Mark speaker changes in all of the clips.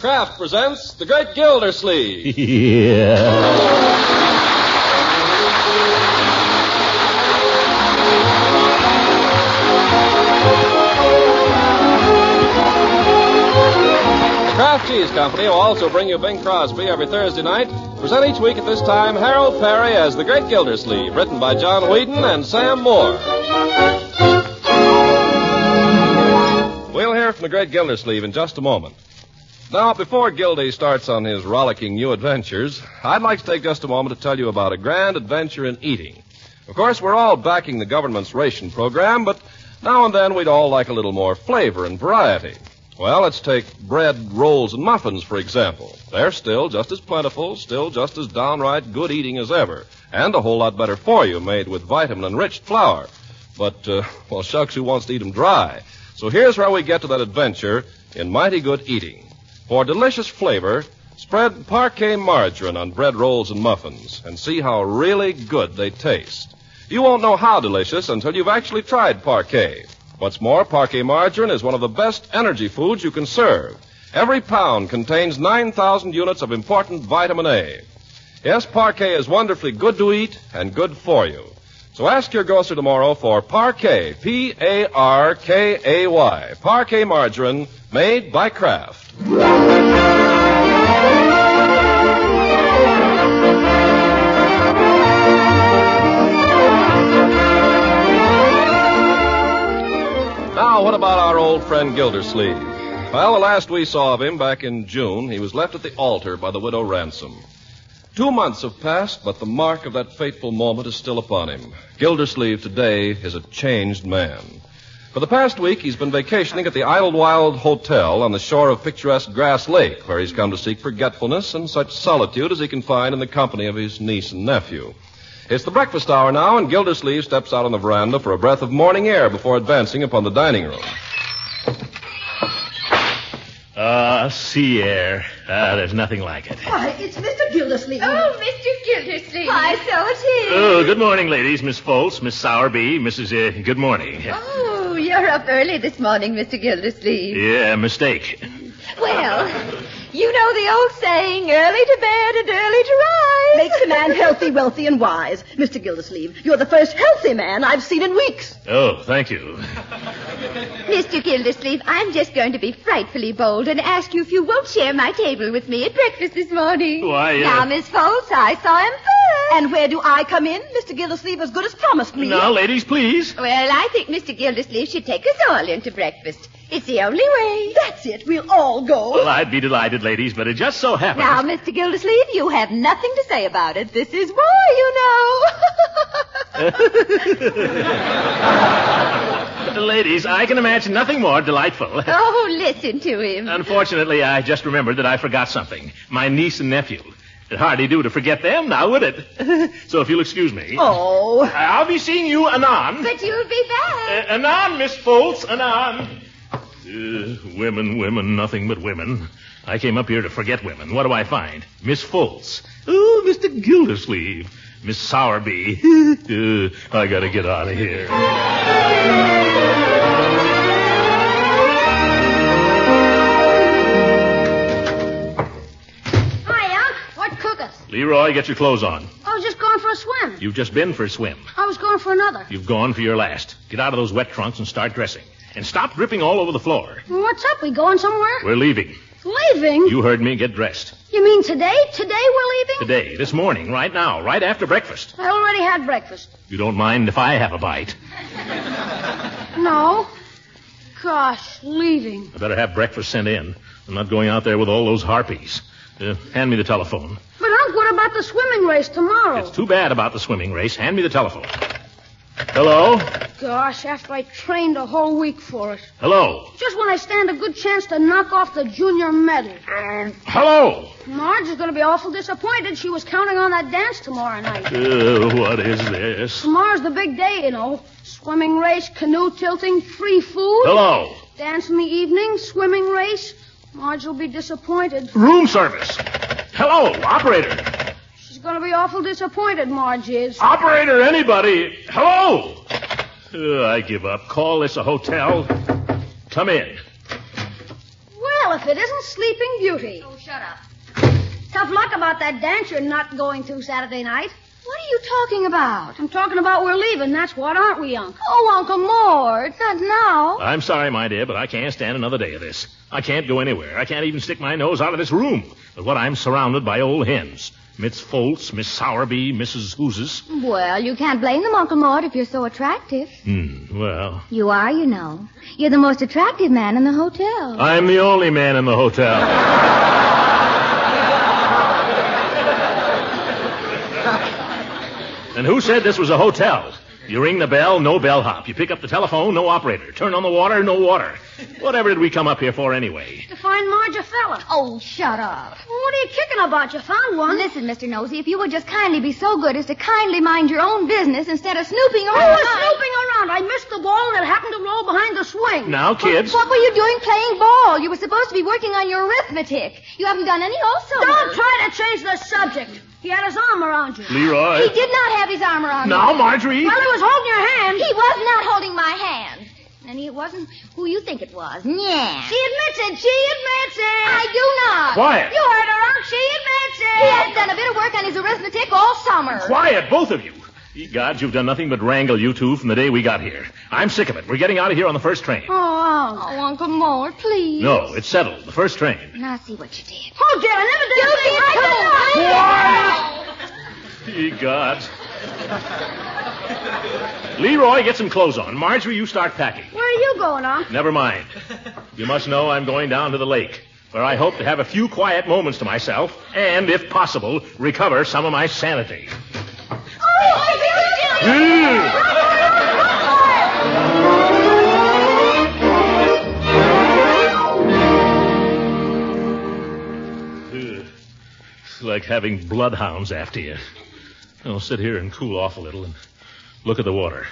Speaker 1: Kraft presents The Great Gildersleeve.
Speaker 2: Yeah.
Speaker 1: Kraft Cheese Company will also bring you Bing Crosby every Thursday night. Present each week at this time Harold Perry as The Great Gildersleeve, written by John Whedon and Sam Moore. We'll hear from The Great Gildersleeve in just a moment. Now, before Gildy starts on his rollicking new adventures, I'd like to take just a moment to tell you about a grand adventure in eating. Of course, we're all backing the government's ration program, but now and then we'd all like a little more flavor and variety. Well, let's take bread, rolls, and muffins, for example. They're still just as plentiful, still just as downright good eating as ever, and a whole lot better for you, made with vitamin-enriched flour. But, well, shucks, who wants to eat them dry? So here's where we get to that adventure in mighty good eating. For delicious flavor, spread Parquet margarine on bread rolls and muffins, and see how really good they taste. You won't know how delicious until you've actually tried Parquet. What's more, Parquet margarine is one of the best energy foods you can serve. Every pound contains 9,000 units of important vitamin A. Yes, Parquet is wonderfully good to eat and good for you. So ask your grocer tomorrow for Parquet, P-A-R-K-A-Y, Parquet margarine made by Kraft. Now, what about our old friend Gildersleeve? Well, the last we saw of him back in June, he was left at the altar by the widow Ransom. 2 months have passed, but the mark of that fateful moment is still upon him. Gildersleeve today is a changed man. For the past week, he's been vacationing at the Idlewild Hotel on the shore of picturesque Grass Lake, where he's come to seek forgetfulness and such solitude as he can find in the company of his niece and nephew. It's the breakfast hour now, and Gildersleeve steps out on the veranda for a breath of morning air before advancing upon the dining room.
Speaker 2: Sea air. There's nothing like it.
Speaker 3: Why, it's Mr. Gildersleeve.
Speaker 4: Oh, Mr. Gildersleeve.
Speaker 3: Why, so it is.
Speaker 2: Oh, good morning, ladies. Miss Foltz, Miss Sowerby, Mrs. Good morning.
Speaker 4: Oh, you're up early this morning, Mr. Gildersleeve.
Speaker 2: Yeah, mistake.
Speaker 4: Well, you know the old saying, early to bed and early to rise.
Speaker 3: Makes a man healthy, wealthy, and wise. Mr. Gildersleeve, you're the first healthy man I've seen in weeks.
Speaker 2: Oh, thank you.
Speaker 4: Mr. Gildersleeve, I'm just going to be frightfully bold and ask you if you won't share my table with me at breakfast this morning.
Speaker 2: Why,
Speaker 4: Now, Miss Foltz, I saw him first.
Speaker 3: And where do I come in? Mr. Gildersleeve as good as promised me.
Speaker 2: Now, ladies, please.
Speaker 4: Well, I think Mr. Gildersleeve should take us all into breakfast. It's the only way.
Speaker 3: That's it. We'll all go.
Speaker 2: Well, I'd be delighted, ladies, but it just so happens...
Speaker 4: Now, Mr. Gildersleeve, you have nothing to say about it. This is war, you know.
Speaker 2: Ladies, I can imagine nothing more delightful.
Speaker 4: Oh, listen to him.
Speaker 2: Unfortunately, I just remembered that I forgot something. My niece and nephew. It'd hardly do to forget them, now would it? So if you'll excuse me.
Speaker 3: Oh.
Speaker 2: I'll be seeing you anon.
Speaker 4: But you'll be back.
Speaker 2: Anon, Miss Foltz, anon. Women, nothing but women. I came up here to forget women. What do I find? Miss Foltz. Oh, Mr. Gildersleeve. Miss Sowerby. I gotta get out of here.
Speaker 5: Hi, Unc. What cook us?
Speaker 2: Leroy, get your clothes on.
Speaker 5: I was just going for a swim.
Speaker 2: You've just been for a swim.
Speaker 5: I was going for another.
Speaker 2: You've gone for your last. Get out of those wet trunks and start dressing. And stop dripping all over the floor.
Speaker 5: What's up? We going somewhere?
Speaker 2: We're leaving.
Speaker 5: Leaving?
Speaker 2: You heard me. Get dressed.
Speaker 5: You mean today? Today we're leaving?
Speaker 2: Today, this morning, right now, right after breakfast.
Speaker 5: I already had breakfast.
Speaker 2: You don't mind if I have a bite?
Speaker 5: No. Gosh, leaving.
Speaker 2: I better have breakfast sent in. I'm not going out there with all those harpies. Hand me the telephone.
Speaker 5: But, Unc, what about the swimming race tomorrow?
Speaker 2: It's too bad about the swimming race. Hand me the telephone. Hello?
Speaker 5: Gosh, after I trained a whole week for it.
Speaker 2: Hello?
Speaker 5: Just when I stand a good chance to knock off the junior medal.
Speaker 2: Hello?
Speaker 5: Marge is going to be awful disappointed. She was counting on that dance tomorrow night.
Speaker 2: What is this?
Speaker 5: Tomorrow's the big day, you know. Swimming race, canoe tilting, free food.
Speaker 2: Hello?
Speaker 5: Dance in the evening, swimming race. Marge will be disappointed.
Speaker 2: Room service. Hello, operator.
Speaker 5: She's going to be awful disappointed, Marge is.
Speaker 2: Operator, anybody. Hello? I give up. Call this a hotel. Come in.
Speaker 5: Well, if if it isn't Sleeping Beauty.
Speaker 4: Oh, shut up.
Speaker 5: Tough luck about that dance you're not going to Saturday night.
Speaker 4: What are you talking about?
Speaker 5: I'm talking about we're leaving, that's what, aren't we, Unc?
Speaker 4: Oh, Uncle Mort, not now.
Speaker 2: I'm sorry, my dear, but I can't stand another day of this. I can't go anywhere. I can't even stick my nose out of this room. But what I'm surrounded by old hens. Miss Foltz, Miss Sowerby, Mrs. Hooses.
Speaker 4: Well, you can't blame them, Uncle Mort, if you're so attractive.
Speaker 2: Well.
Speaker 4: You are, you know. You're the most attractive man in the hotel.
Speaker 2: I'm the only man in the hotel. And who said this was a hotel? You ring the bell, no bellhop. You pick up the telephone, no operator. Turn on the water, no water. Whatever did we come up here for anyway?
Speaker 5: To find Marge a fella.
Speaker 4: Oh, shut up.
Speaker 5: Well, what are you kicking about? You found one.
Speaker 4: Listen, Mr. Nosey, if you would just kindly be so good as to kindly mind your own business instead of snooping around.
Speaker 5: I was snooping around. I missed the ball and it happened to roll behind the swing.
Speaker 2: Now, kids.
Speaker 4: What were you doing playing ball? You were supposed to be working on your arithmetic. You haven't done any also.
Speaker 5: Don't try to change the subject. He had his arm around you.
Speaker 2: Leroy.
Speaker 4: He did not have his arm around
Speaker 2: Now,
Speaker 4: me.
Speaker 2: Marjorie.
Speaker 5: Well, he was holding your hand.
Speaker 4: He was not holding my hand. And he wasn't who you think it was. Yeah.
Speaker 5: She admits it. She admits it.
Speaker 4: I do not.
Speaker 2: Quiet.
Speaker 5: You heard her, Unc. She admits it.
Speaker 4: He hasn't done a bit of work on his arithmetic all summer.
Speaker 2: Quiet, both of you. Ye gods, you've done nothing but wrangle you two from the day we got here. I'm sick of it. We're getting out of here on the first train.
Speaker 5: Oh,
Speaker 4: Oh, Uncle Mort, please.
Speaker 2: No, it's settled. The first train.
Speaker 4: Now see what you did.
Speaker 5: oh, dear. I never did a thing.
Speaker 2: Ye gods. Leroy, get some clothes on. Marjorie, you start packing.
Speaker 5: Where are you going, Unc?
Speaker 2: Never mind. You must know I'm going down to the lake, where I hope to have a few quiet moments to myself and, if possible, recover some of my sanity. It's like having bloodhounds after you. I'll sit here and cool off a little and look at the water.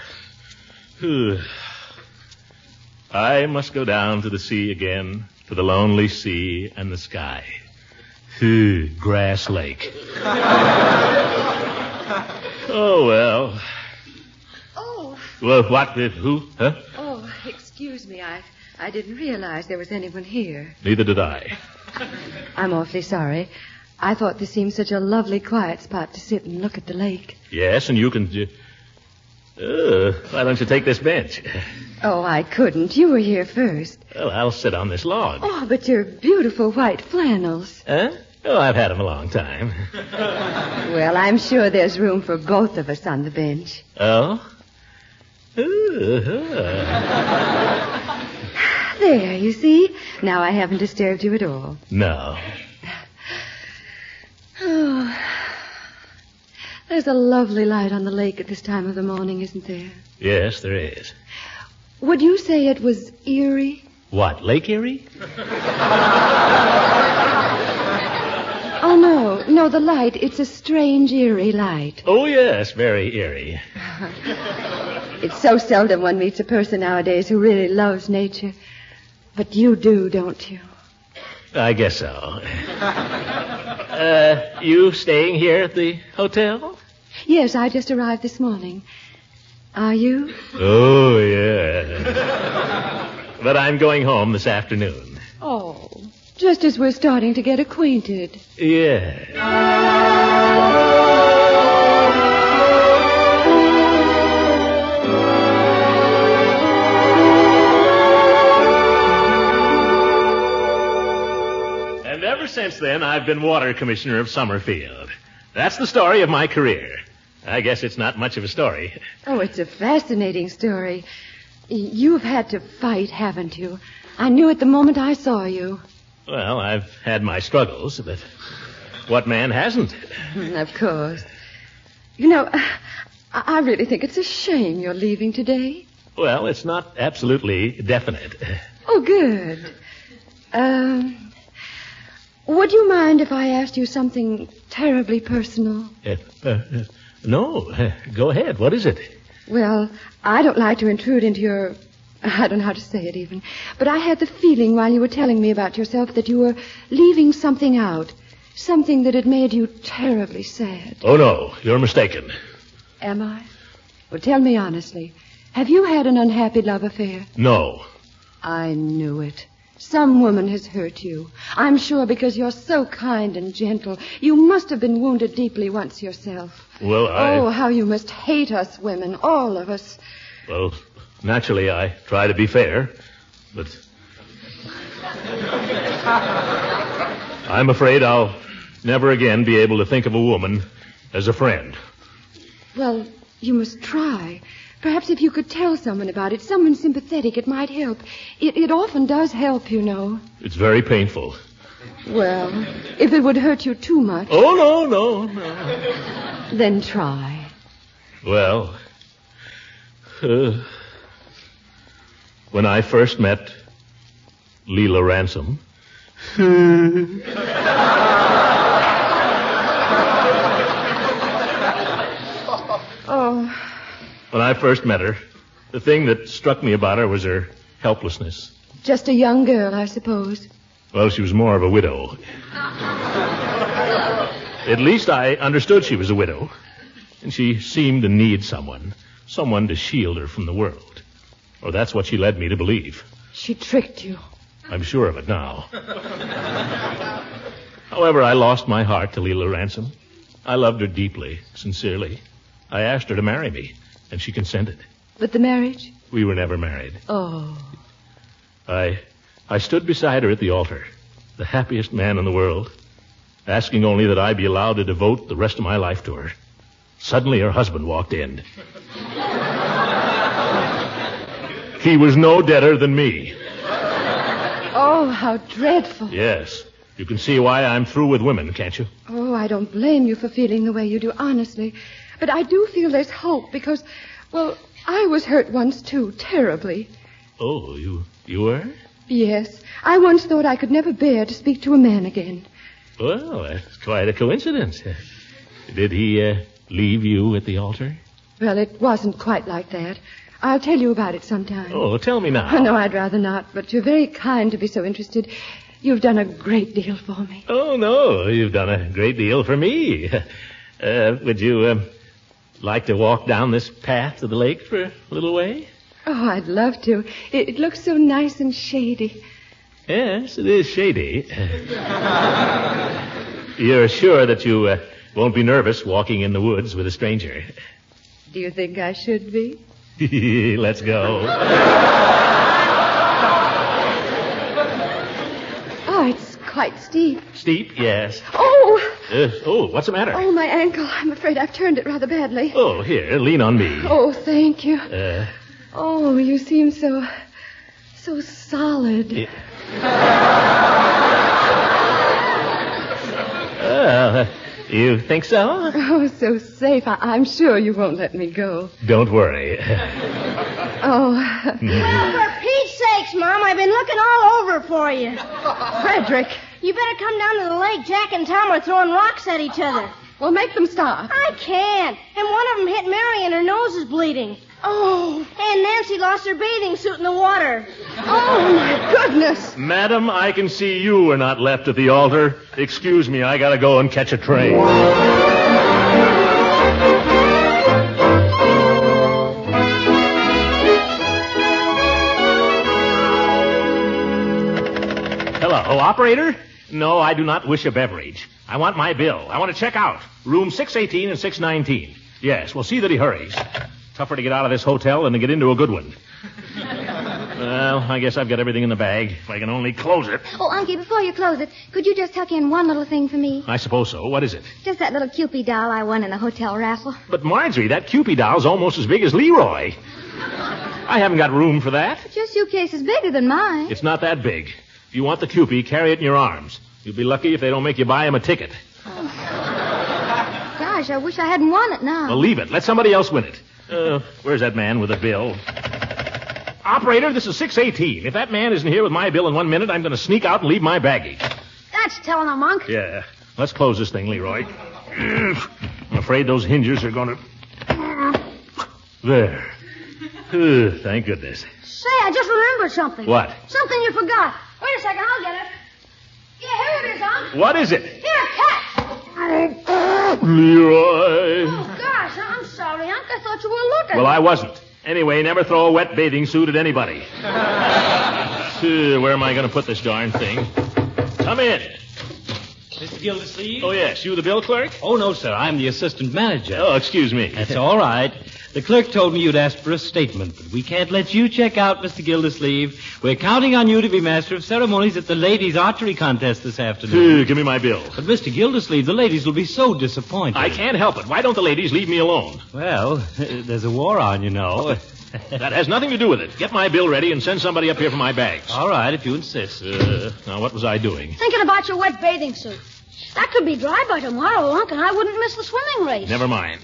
Speaker 2: I must go down to the sea again, to the lonely sea and the sky. Grass Lake. Oh, well.
Speaker 6: Oh.
Speaker 2: Well, what? Who? Huh?
Speaker 6: Oh, excuse me. I didn't realize there was anyone here.
Speaker 2: Neither did I.
Speaker 6: I'm awfully sorry. I thought this seemed such a lovely, quiet spot to sit and look at the lake.
Speaker 2: Yes, and you can... why don't you take this bench?
Speaker 6: Oh, I couldn't. You were here first.
Speaker 2: Well, I'll sit on this log.
Speaker 6: Oh, but your beautiful white flannels.
Speaker 2: Huh? Oh, I've had them a long time.
Speaker 6: Well, I'm sure there's room for both of us on the bench.
Speaker 2: Oh?
Speaker 6: There, you see? Now I haven't disturbed you at all.
Speaker 2: No.
Speaker 6: Oh, there's a lovely light on the lake at this time of the morning, isn't there?
Speaker 2: Yes, there is.
Speaker 6: Would you say it was eerie?
Speaker 2: What, Lake Erie?
Speaker 6: Oh, no, the light. It's a strange, eerie light.
Speaker 2: Oh, yes, very eerie.
Speaker 6: It's so seldom one meets a person nowadays who really loves nature. But you do, don't you?
Speaker 2: I guess so. You staying here at the hotel?
Speaker 6: Yes, I just arrived this morning. Are you?
Speaker 2: Oh, yeah. But I'm going home this afternoon.
Speaker 6: Oh, just as we're starting to get acquainted.
Speaker 2: Yeah. And ever since then, I've been water commissioner of Summerfield. That's the story of my career. I guess it's not much of a story.
Speaker 6: Oh, it's a fascinating story. You've had to fight, haven't you? I knew it the moment I saw you.
Speaker 2: Well, I've had my struggles, but what man hasn't?
Speaker 6: Of course. You know, I really think it's a shame you're leaving today.
Speaker 2: Well, it's not absolutely definite.
Speaker 6: Oh, good. Would you mind if I asked you something terribly personal?
Speaker 2: No. Go ahead. What is it?
Speaker 6: Well, I don't like to intrude into your... I don't know how to say it even. But I had the feeling while you were telling me about yourself that you were leaving something out. Something that had made you terribly sad.
Speaker 2: Oh, no. You're mistaken.
Speaker 6: Am I? Well, tell me honestly. Have you had an unhappy love affair?
Speaker 2: No.
Speaker 6: I knew it. Some woman has hurt you. I'm sure because you're so kind and gentle. You must have been wounded deeply once yourself.
Speaker 2: Well,
Speaker 6: Oh, how you must hate us women, all of us.
Speaker 2: Well, naturally, I try to be fair, but I'm afraid I'll never again be able to think of a woman as a friend.
Speaker 6: Well, you must try. Perhaps if you could tell someone about it, someone sympathetic, it might help. It often does help, you know.
Speaker 2: It's very painful.
Speaker 6: Well, if it would hurt you too much.
Speaker 2: Oh, no.
Speaker 6: Then try.
Speaker 2: Well, when I first met Leela Ransom.
Speaker 6: Oh.
Speaker 2: When I first met her, the thing that struck me about her was her helplessness.
Speaker 6: Just a young girl, I suppose.
Speaker 2: Well, she was more of a widow. At least I understood she was a widow. And she seemed to need someone to shield her from the world. Or that's what she led me to believe.
Speaker 6: She tricked you.
Speaker 2: I'm sure of it now. However, I lost my heart to Leela Ransom. I loved her deeply, sincerely. I asked her to marry me, and she consented.
Speaker 6: But the marriage?
Speaker 2: We were never married.
Speaker 6: Oh.
Speaker 2: I stood beside her at the altar, the happiest man in the world, asking only that I be allowed to devote the rest of my life to her. Suddenly, her husband walked in. He was no deader than me.
Speaker 6: Oh, how dreadful.
Speaker 2: Yes. You can see why I'm through with women, can't you?
Speaker 6: Oh, I don't blame you for feeling the way you do, honestly. But I do feel there's hope because, well, I was hurt once, too, terribly.
Speaker 2: Oh, you were?
Speaker 6: Yes. I once thought I could never bear to speak to a man again.
Speaker 2: Well, that's quite a coincidence. Did he leave you at the altar?
Speaker 6: Well, it wasn't quite like that. I'll tell you about it sometime.
Speaker 2: Oh, tell me now.
Speaker 6: No, I'd rather not, but you're very kind to be so interested. You've done a great deal for me.
Speaker 2: Oh, no, you've done a great deal for me. Would you like to walk down this path to the lake for a little way?
Speaker 6: Oh, I'd love to. It looks so nice and shady.
Speaker 2: Yes, it is shady. You're sure that you won't be nervous walking in the woods with a stranger?
Speaker 6: Do you think I should be?
Speaker 2: Let's go.
Speaker 6: Oh, it's quite steep.
Speaker 2: Steep, yes.
Speaker 6: Oh!
Speaker 2: What's the matter?
Speaker 6: Oh, my ankle. I'm afraid I've turned it rather badly.
Speaker 2: Oh, here, lean on me.
Speaker 6: Oh, thank you. Oh, you seem so solid.
Speaker 2: You think so?
Speaker 6: Oh, so safe. I'm sure you won't let me go.
Speaker 2: Don't worry.
Speaker 6: Oh.
Speaker 5: Well, for Pete's sakes, Mom, I've been looking all over for you.
Speaker 6: Frederick.
Speaker 5: You better come down to the lake. Jack and Tom are throwing rocks at each other.
Speaker 6: Well, make them stop.
Speaker 5: I can't. And one of them hit Mary and her nose is bleeding.
Speaker 6: Oh.
Speaker 5: And Nancy lost her bathing suit in the water.
Speaker 6: Oh, my goodness.
Speaker 2: Madam, I can see you were not left at the altar. Excuse me, I gotta go and catch a train. Hello, operator? No, I do not wish a beverage. I want my bill. I want to check out. Room 618 and 619. Yes, well, see that he hurries. Tougher to get out of this hotel than to get into a good one. Well, I guess I've got everything in the bag. If I can only close it.
Speaker 4: Oh, Unky, before you close it, could you just tuck in one little thing for me?
Speaker 2: I suppose so. What is it?
Speaker 4: Just that little Cupid doll I won in the hotel raffle.
Speaker 2: But, Marjorie, that Cupid doll's almost as big as Leroy. I haven't got room for that.
Speaker 4: But your suitcase is bigger than mine.
Speaker 2: It's not that big. If you want the Cupid, carry it in your arms. You'll be lucky if they don't make you buy him a ticket.
Speaker 4: Gosh, I wish I hadn't won it now.
Speaker 2: Well, leave it. Let somebody else win it. Where's that man with the bill? Operator, this is 618. If that man isn't here with my bill in 1 minute, I'm going to sneak out and leave my baggage.
Speaker 5: That's telling a monk.
Speaker 2: Yeah. Let's close this thing, Leroy. I'm afraid those hinges are going to... There. Thank goodness.
Speaker 5: Say, I just remembered something.
Speaker 2: What?
Speaker 5: Something you forgot. Wait a second, I'll get it. Yeah, here it is, Unc.
Speaker 2: What is it?
Speaker 5: Here, catch.
Speaker 2: Leroy.
Speaker 5: Oh, gosh, I'm sorry, Unc. I thought you were looking.
Speaker 2: Well, I wasn't. Anyway, never throw a wet bathing suit at anybody. Where am I going to put this darn thing? Come in.
Speaker 7: Mr. Gildersleeve?
Speaker 2: Oh, yes. You the bill clerk?
Speaker 7: Oh, no, sir. I'm the assistant manager.
Speaker 2: Oh, excuse me.
Speaker 7: That's all right. The clerk told me you'd asked for a statement, but we can't let you check out, Mr. Gildersleeve. We're counting on you to be master of ceremonies at the ladies' archery contest this afternoon.
Speaker 2: Give me my bill.
Speaker 7: But, Mr. Gildersleeve, the ladies will be so disappointed.
Speaker 2: I can't help it. Why don't the ladies leave me alone?
Speaker 7: Well, there's a war on, you know.
Speaker 2: That has nothing to do with it. Get my bill ready and send somebody up here for my bags.
Speaker 7: All right, if you insist.
Speaker 2: Now, what was I doing?
Speaker 5: Thinking about your wet bathing suit. That could be dry by tomorrow, Unc, and I wouldn't miss the swimming race.
Speaker 2: Never mind.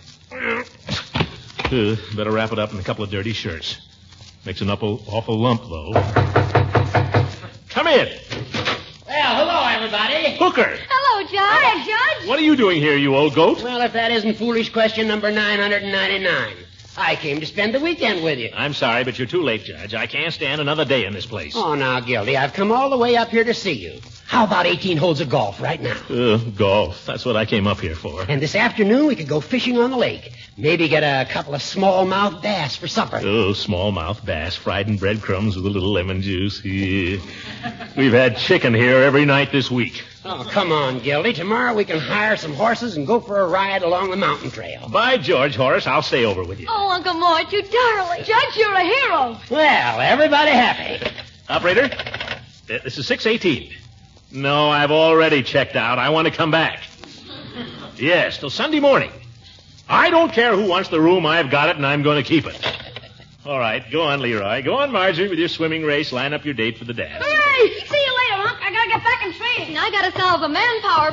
Speaker 2: Better wrap it up in a couple of dirty shirts. Makes an awful lump, though. Come in.
Speaker 8: Well, hello, everybody.
Speaker 2: Hooker.
Speaker 4: Hello, Judge.
Speaker 5: Hi, Judge.
Speaker 2: What are you doing here, you old goat?
Speaker 8: Well, if that isn't foolish question number 999. I came to spend the weekend with you.
Speaker 2: I'm sorry, but you're too late, Judge. I can't stand another day in this place.
Speaker 8: Oh, now, Gildy, I've come all the way up here to see you. How about 18 holes of golf right now?
Speaker 2: Golf. That's what I came up here for.
Speaker 8: And this afternoon we could go fishing on the lake. Maybe get a couple of smallmouth bass for supper.
Speaker 2: Oh, smallmouth bass fried in breadcrumbs with a little lemon juice. Yeah. We've had chicken here every night this week.
Speaker 8: Oh, come on, Gildy. Tomorrow we can hire some horses and go for a ride along the mountain trail.
Speaker 2: By George, Horace, I'll stay over with you.
Speaker 4: Oh, Uncle Mort, you darling.
Speaker 5: Judge, you're a hero.
Speaker 8: Well, everybody happy.
Speaker 2: Operator, this is 618. No, I've already checked out. I want to come back. Yes, till Sunday morning. I don't care who wants the room. I've got it, and I'm going to keep it. All right, go on, Leroy. Go on, Marjorie, with your swimming race. Line up your date for the dance.
Speaker 5: Hooray! See you later, Unc. I gotta get back in training.
Speaker 4: I gotta solve a manpower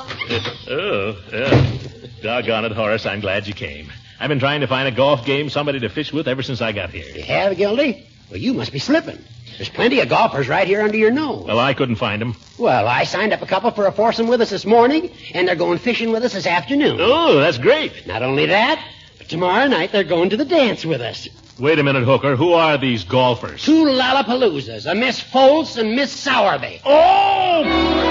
Speaker 4: problem.
Speaker 2: Doggone it, Horace. I'm glad you came. I've been trying to find a golf game, somebody to fish with ever since I got here.
Speaker 8: You have, Gildy? Well, you must be slipping. There's plenty of golfers right here under your nose.
Speaker 2: Well, I couldn't find them.
Speaker 8: Well, I signed up a couple for a foursome with us this morning, and they're going fishing with us this afternoon.
Speaker 2: Oh, that's great.
Speaker 8: Not only that, but tomorrow night they're going to the dance with us.
Speaker 2: Wait a minute, Hooker. Who are these golfers?
Speaker 8: Two Lollapaloozas, a Miss Foltz and Miss Sowerby.
Speaker 2: Oh!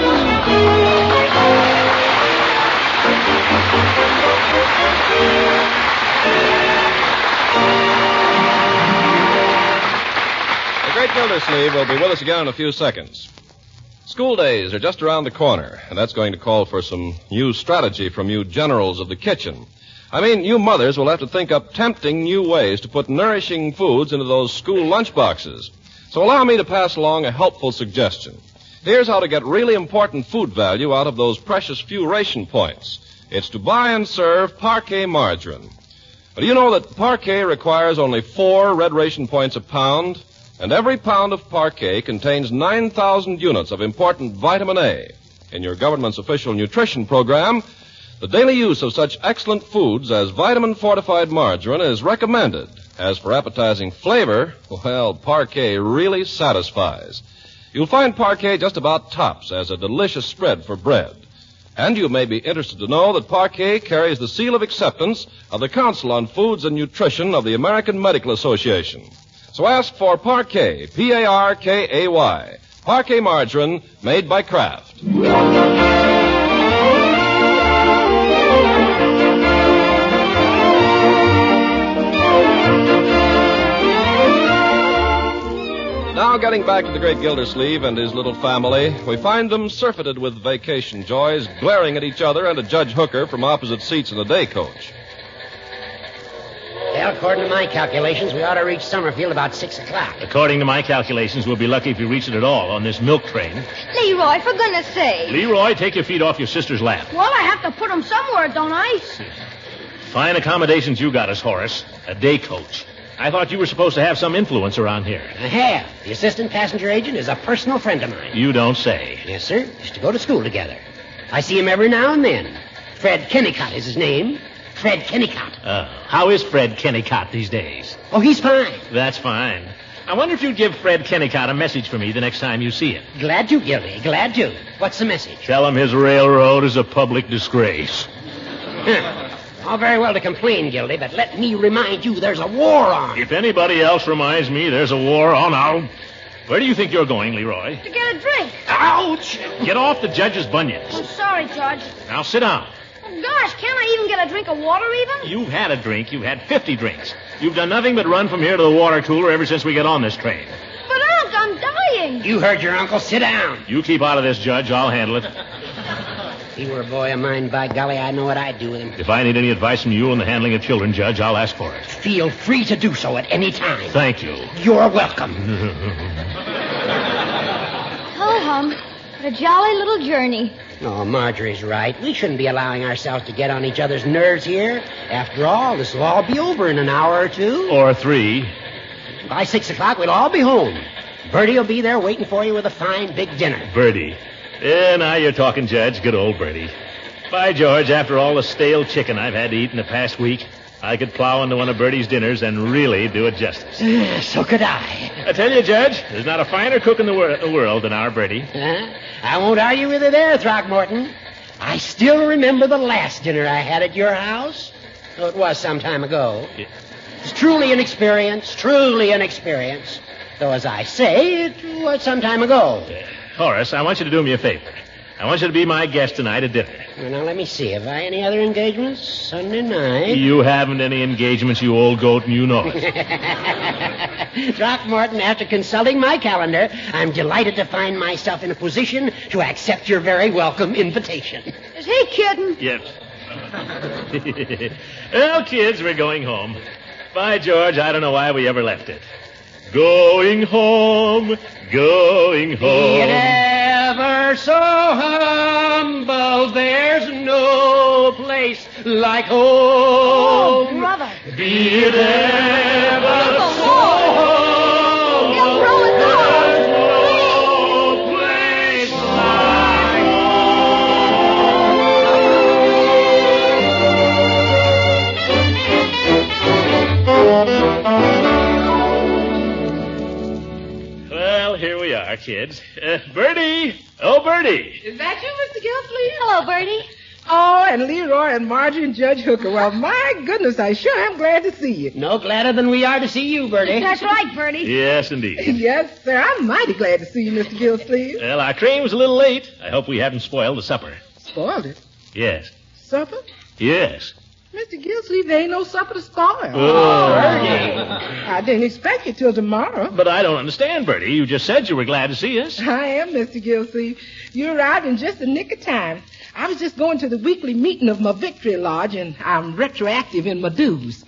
Speaker 1: The great Gildersleeve will be with us again in a few seconds. School days are just around the corner, and that's going to call for some new strategy from you generals of the kitchen. I mean, you mothers will have to think up tempting new ways to put nourishing foods into those school lunchboxes. So allow me to pass along a helpful suggestion. Here's how to get really important food value out of those precious few ration points. It's to buy and serve Parquet margarine. But do you know that Parquet requires only 4 red ration points a pound? And every pound of Parquet contains 9,000 units of important vitamin A. In your government's official nutrition program, the daily use of such excellent foods as vitamin-fortified margarine is recommended. As for appetizing flavor, well, Parquet really satisfies. You'll find Parquet just about tops as a delicious spread for bread. And you may be interested to know that Parquet carries the seal of acceptance of the Council on Foods and Nutrition of the American Medical Association. So ask for Parquet, P-A-R-K-A-Y. Parquet margarine made by Kraft. Now, getting back to the great Gildersleeve and his little family, we find them surfeited with vacation joys, glaring at each other and at Judge Hooker from opposite seats in the day coach.
Speaker 8: Well, according to my calculations, we ought to reach Summerfield about 6 o'clock.
Speaker 2: According to my calculations, we'll be lucky if we reach it at all on this milk train.
Speaker 4: Leroy, for goodness sake.
Speaker 2: Leroy, take your feet off your sister's lap.
Speaker 5: Well, I have to put them somewhere, don't I?
Speaker 2: Fine accommodations you got us, Horace. A day coach. I thought you were supposed to have some influence around here.
Speaker 8: I have. The assistant passenger agent is a personal friend of mine.
Speaker 2: You don't say.
Speaker 8: Yes, sir. Used to go to school together. I see him every now and then. Fred Kennicott is his name. Fred Kennicott.
Speaker 2: How is Fred Kennicott these days?
Speaker 8: Oh, he's fine.
Speaker 2: That's fine. I wonder if you'd give Fred Kennicott a message for me the next time you see him.
Speaker 8: Glad to, Gildy. Glad to. What's the message?
Speaker 2: Tell him his railroad is a public disgrace.
Speaker 8: All very well to complain, Gildy, but let me remind you there's a war on.
Speaker 2: If anybody else reminds me there's a war on, Where do you think you're going, Leroy?
Speaker 5: To get a drink.
Speaker 8: Ouch!
Speaker 2: Get off the judge's bunions.
Speaker 5: I'm sorry, Judge.
Speaker 2: Now sit down.
Speaker 5: Oh, gosh, can't I even get a drink of water even?
Speaker 2: You've had a drink. You've had 50 drinks. You've done nothing but run from here to the water cooler ever since we got on this train.
Speaker 5: But, Unc, I'm dying. swimming.
Speaker 8: You heard your uncle. Sit down.
Speaker 2: You keep out of this, Judge. I'll handle it.
Speaker 8: If he were a boy of mine, by golly, I know what I'd do with him.
Speaker 2: If I need any advice from you on the handling of children, Judge, I'll ask for it.
Speaker 8: Feel free to do so at any time.
Speaker 2: Thank you.
Speaker 8: You're welcome.
Speaker 5: Ho-hum. What a jolly little journey.
Speaker 8: Oh, Marjorie's right. We shouldn't be allowing ourselves to get on each other's nerves here. After all, this will all be over in an hour or two.
Speaker 2: Or 3.
Speaker 8: By 6 o'clock, we'll all be home. Bertie will be there waiting for you with a fine big dinner.
Speaker 2: Bertie. Yeah, now you're talking, Judge. Good old Bertie. By George, after all the stale chicken I've had to eat in the past week, I could plow into one of Bertie's dinners and really do it justice.
Speaker 8: So could I.
Speaker 2: I tell you, Judge, there's not a finer cook in the world than our Bertie.
Speaker 8: I won't argue with you there, Throckmorton. I still remember the last dinner I had at your house. Though it was some time ago.
Speaker 2: Yeah.
Speaker 8: It's truly an experience. Though, as I say, it was some time ago.
Speaker 2: Horace, I want you to do me a favor. I want you to be my guest tonight at dinner.
Speaker 8: Well, now, let me see. Have I any other engagements? Sunday night.
Speaker 2: You haven't any engagements, you old goat, and you know it.
Speaker 8: Throckmorton, after consulting my calendar, I'm delighted to find myself in a position to accept your very welcome invitation.
Speaker 5: Is he kidding?
Speaker 2: Yes. Well, kids, we're going home. By George, I don't know why we ever left it. Going home, going home.
Speaker 8: Be it ever so humble, there's no place like home.
Speaker 5: Oh, brother.
Speaker 8: Be it ever so humble,
Speaker 5: He'll throw his
Speaker 8: there's no place like
Speaker 2: Well, here we are, kids. Bertie! Oh, Bertie!
Speaker 9: Is that you, Mr. Gildersleeve?
Speaker 5: Hello, Bertie.
Speaker 9: Oh, and Leroy and Marjorie and Judge Hooker. Well, my goodness, I sure am glad to see you.
Speaker 8: No gladder than we are to see you, Bertie.
Speaker 5: That's right, Bertie.
Speaker 2: Yes, indeed.
Speaker 9: Yes, sir. I'm mighty glad to see you, Mr. Gildersleeve.
Speaker 2: Well, our train was a little late. I hope we haven't spoiled the supper.
Speaker 9: Spoiled it.
Speaker 2: Yes.
Speaker 9: Supper?
Speaker 2: Yes.
Speaker 9: Mr. Gildersleeve, there ain't no supper to spoil.
Speaker 2: Oh,
Speaker 9: I didn't expect you till tomorrow.
Speaker 2: But I don't understand, Bertie. You just said you were glad to see us.
Speaker 9: I am, Mr. Gildersleeve. You arrived in just the nick of time. I was just going to the weekly meeting of my Victory Lodge, and I'm retroactive in my dues.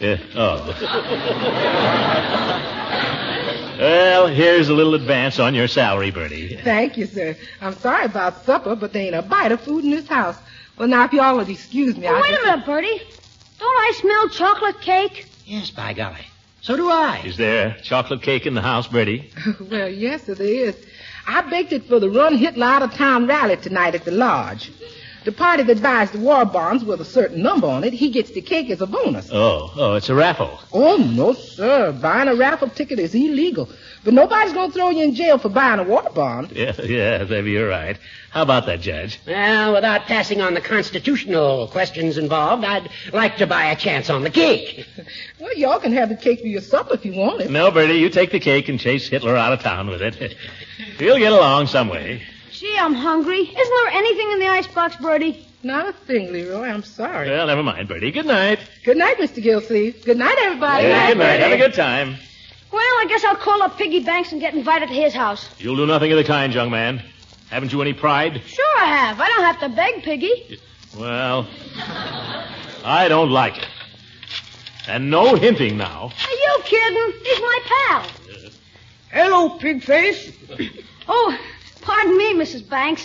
Speaker 2: Well, here's a little advance on your salary, Bertie.
Speaker 9: Thank you, sir. I'm sorry about supper, but there ain't a bite of food in this house. Well, now, if you all would excuse me,
Speaker 5: Wait a minute, Bertie. Don't I smell chocolate cake?
Speaker 8: Yes, by golly. So do I.
Speaker 2: Is there chocolate cake in the house, Bertie?
Speaker 9: Well, yes, it is. I baked it for the Run Hitler out-of-town rally tonight at the lodge. The party that buys the war bonds with a certain number on it, he gets the cake as a bonus.
Speaker 2: Oh, it's a raffle.
Speaker 9: Oh, no, sir. Buying a raffle ticket is illegal. But nobody's going to throw you in jail for buying a war bond.
Speaker 2: Yeah, maybe you're right. How about that, Judge?
Speaker 8: Well, without passing on the constitutional questions involved, I'd like to buy a chance on the cake.
Speaker 9: Well, y'all can have the cake for your supper if you want it.
Speaker 2: No, Bertie, you take the cake and chase Hitler out of town with it. We'll get along some way.
Speaker 5: Gee, I'm hungry. Isn't there anything in the icebox, Bertie?
Speaker 9: Not a thing, Leroy. I'm sorry.
Speaker 2: Well, never mind, Bertie. Good night.
Speaker 9: Good night, Mr. Gildersleeve. Good night, everybody.
Speaker 2: Yeah, good night. Have a good time.
Speaker 5: Well, I guess I'll call up Piggy Banks and get invited to his house.
Speaker 2: You'll do nothing of the kind, young man. Haven't you any pride?
Speaker 5: Sure I have. I don't have to beg Piggy.
Speaker 2: Well, I don't like it. And no hinting now.
Speaker 5: Are you kidding? He's my pal.
Speaker 9: Hello, pig face.
Speaker 5: Oh, pardon me, Mrs. Banks.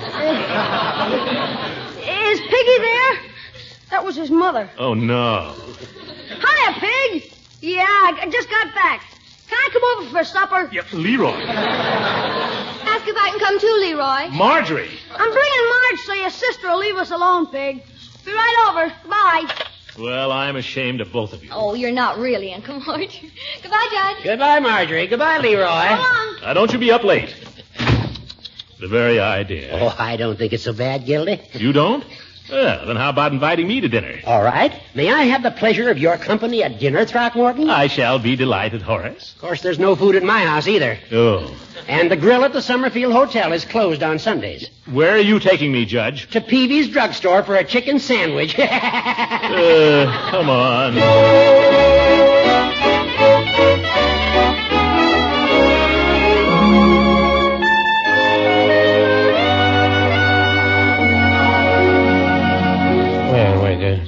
Speaker 5: Is Piggy there? That was his mother.
Speaker 2: Oh, no.
Speaker 5: Hiya, Pig. Yeah, I just got back. Can I come over for supper?
Speaker 2: Yeah, Leroy.
Speaker 4: Ask if I can come too, Leroy.
Speaker 2: Marjorie.
Speaker 5: I'm bringing Marge so your sister will leave us alone, Pig. Be right over. Bye.
Speaker 2: Well, I'm ashamed of both of you.
Speaker 4: Oh, you're not really, Uncle Mort. Goodbye, Judge.
Speaker 8: Goodbye, Marjorie. Goodbye, Leroy.
Speaker 5: So long.
Speaker 2: Now, don't you be up late. The very idea.
Speaker 8: Oh, I don't think it's so bad, Gildy.
Speaker 2: You don't? Well, then how about inviting me to dinner?
Speaker 8: All right. May I have the pleasure of your company at dinner, Throckmorton?
Speaker 2: I shall be delighted, Horace.
Speaker 8: Of course, there's no food at my house either.
Speaker 2: Oh.
Speaker 8: And the grill at the Summerfield Hotel is closed on Sundays.
Speaker 2: Where are you taking me, Judge?
Speaker 8: To Peavy's drugstore for a chicken sandwich.
Speaker 2: Come on.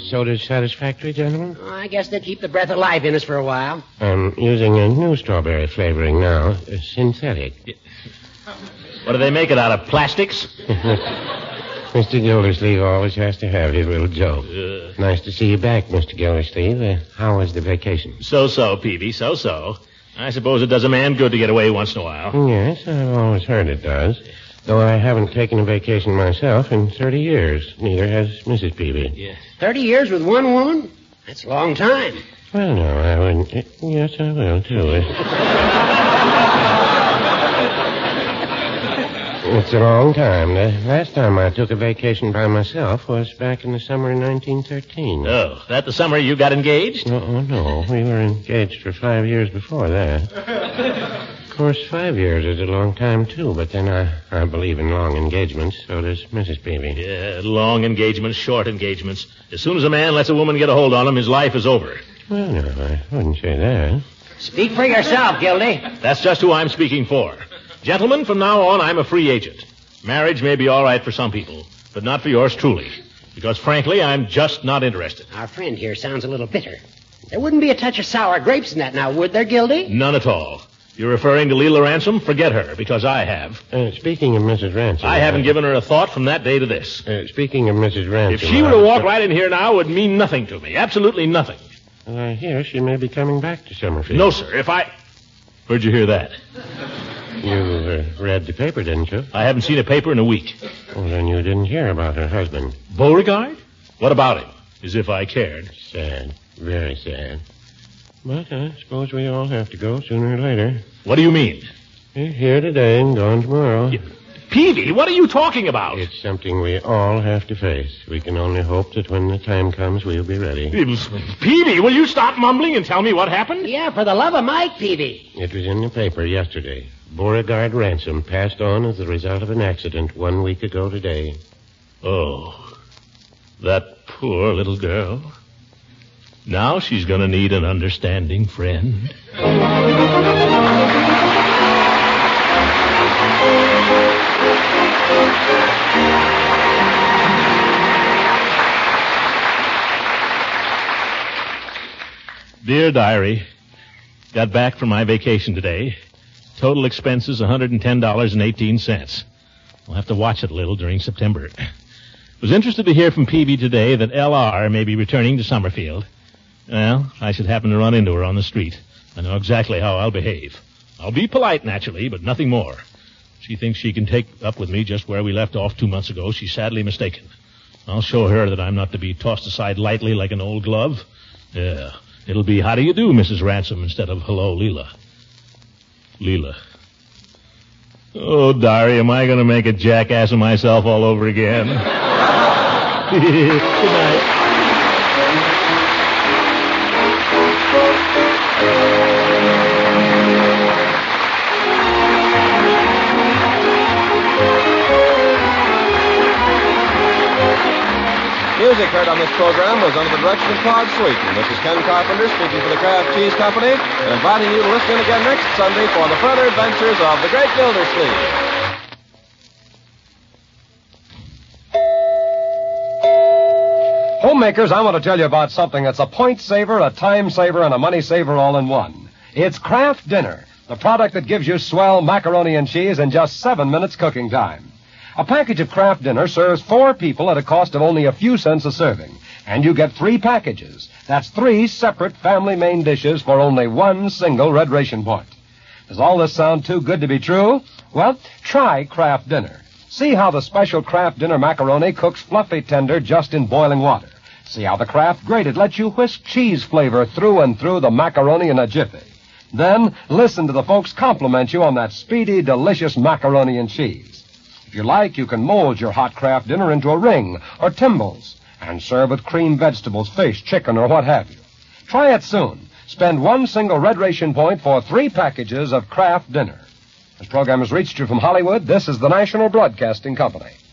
Speaker 10: soda's satisfactory, gentlemen?
Speaker 8: Oh, I guess they'd keep the breath of life in us for a while.
Speaker 10: I'm using a new strawberry flavoring now, synthetic.
Speaker 2: What do they make it out of, plastics?
Speaker 10: Mr. Gildersleeve always has to have his little joke. Nice to see you back, Mr. Gildersleeve. How was the vacation?
Speaker 2: So-so, Peavy, so-so. I suppose it does a man good to get away once in a while.
Speaker 10: Yes, I've always heard it does. Though I haven't taken a vacation myself in 30 years. Neither has Mrs. Peavy.
Speaker 2: Yeah.
Speaker 8: 30 years with one woman? That's a long time.
Speaker 10: Well, no, I wouldn't. Yes, I will, too. It's a long time. The last time I took a vacation by myself was back in the summer of 1913.
Speaker 2: Oh, that the summer you got engaged?
Speaker 10: No. We were engaged for 5 years before that. Of course, 5 years is a long time, too, but then I believe in long engagements. So does Mrs. Peavy.
Speaker 2: Yeah, long engagements, short engagements. As soon as a man lets a woman get a hold on him, his life is over.
Speaker 10: Well, no, I wouldn't say that.
Speaker 8: Speak for yourself, Gildy.
Speaker 2: That's just who I'm speaking for. Gentlemen, from now on, I'm a free agent. Marriage may be all right for some people, but not for yours truly. Because, frankly, I'm just not interested.
Speaker 8: Our friend here sounds a little bitter. There wouldn't be a touch of sour grapes in that now, would there, Gildy?
Speaker 2: None at all. You're referring to Leela Ransom? Forget her, because I have.
Speaker 10: Speaking of Mrs. Ransom...
Speaker 2: I haven't given her a thought from that day to this.
Speaker 10: Speaking of Mrs. Ransom...
Speaker 2: If she were to walk right in here now, it would mean nothing to me. Absolutely nothing.
Speaker 10: Well, I hear she may be coming back to Summerfield.
Speaker 2: No, sir. Where'd you hear that?
Speaker 10: You read the paper, didn't you?
Speaker 2: I haven't seen a paper in a week.
Speaker 10: Well, then you didn't hear about her husband.
Speaker 2: Beauregard? What about him? As if I cared.
Speaker 10: Sad. Very sad. But I suppose we all have to go sooner or later.
Speaker 2: What do you mean?
Speaker 10: Here today and gone tomorrow.
Speaker 2: Peavy, what are you talking about?
Speaker 10: It's something we all have to face. We can only hope that when the time comes, we'll be ready.
Speaker 2: Peavy, will you stop mumbling and tell me what happened?
Speaker 8: Yeah, for the love of Mike, Peavy.
Speaker 10: It was in the paper yesterday. Beauregard Ransom passed on as the result of an accident 1 week ago today.
Speaker 2: Oh, that poor little girl. Now she's going to need an understanding friend. Dear Diary, got back from my vacation today. Total expenses $110.18. We'll have to watch it a little during September. Was interested to hear from Peavy today that L.R. may be returning to Summerfield. Well, I should happen to run into her on the street. I know exactly how I'll behave. I'll be polite, naturally, but nothing more. She thinks she can take up with me just where we left off 2 months ago. She's sadly mistaken. I'll show her that I'm not to be tossed aside lightly like an old glove. Yeah, it'll be how do you do, Mrs. Ransom, instead of hello, Leela. Leela. Oh, Diary, am I going to make a jackass of myself all over again? Good night.
Speaker 1: Music heard on this program was under the direction of Claude Sweeten. This is Ken Carpenter speaking for the Kraft Cheese Company and inviting you to listen in again next Sunday for the further adventures of the Great Gildersleeve.
Speaker 11: Homemakers, I want to tell you about something that's a point saver, a time saver, and a money saver all in one. It's Kraft Dinner, the product that gives you swell macaroni and cheese in just 7 minutes cooking time. A package of Kraft Dinner serves 4 people at a cost of only a few cents a serving. And you get 3 packages. That's 3 separate family main dishes for only 1 single red ration point. Does all this sound too good to be true? Well, try Kraft Dinner. See how the special Kraft Dinner macaroni cooks fluffy tender just in boiling water. See how the Kraft grated lets you whisk cheese flavor through and through the macaroni in a jiffy. Then listen to the folks compliment you on that speedy, delicious macaroni and cheese. If you like, you can mold your hot Kraft Dinner into a ring or timbales and serve with creamed vegetables, fish, chicken, or what have you. Try it soon. Spend 1 single red ration point for 3 packages of Kraft Dinner. This program has reached you from Hollywood. This is the National Broadcasting Company.